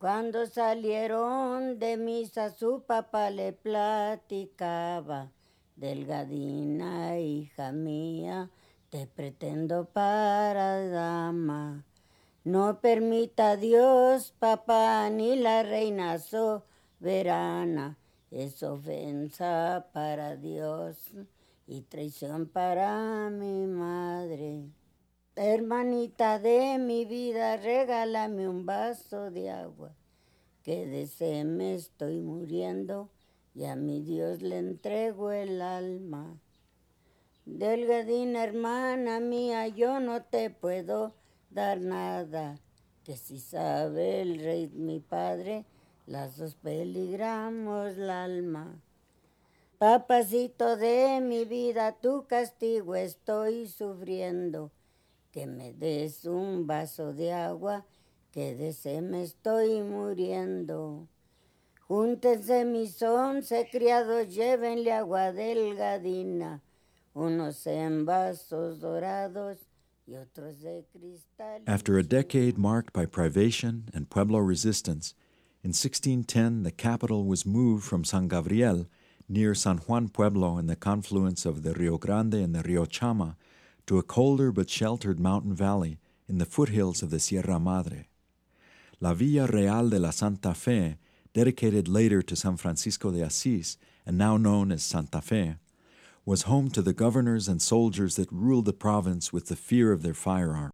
Cuando salieron de misa su papá le platicaba, delgadina hija mía, te pretendo para dama. No permita Dios, papá, ni la reina soberana, es ofensa para Dios y traición para mi madre. Hermanita de mi vida, regálame un vaso de agua, que de sed me estoy muriendo y a mi Dios le entrego el alma. Delgadina hermana mía, yo no te puedo dar nada, que si sabe el rey mi padre, las dos peligramos el alma. Papacito de mi vida, tu castigo estoy sufriendo, que me des un vaso de agua, que de sed me estoy muriendo. Júntense mis 11 criados, llévenle agua delgadina, unos en vasos dorados y otros de cristal. After a decade marked by privation and Pueblo resistance, in 1610 the capital was moved from San Gabriel, near San Juan Pueblo in the confluence of the Rio Grande and the Rio Chama, to a colder but sheltered mountain valley in the foothills of the Sierra Madre. La Villa Real de la Santa Fe, dedicated later to San Francisco de Asís and now known as Santa Fe, was home to the governors and soldiers that ruled the province with the fear of their firearms.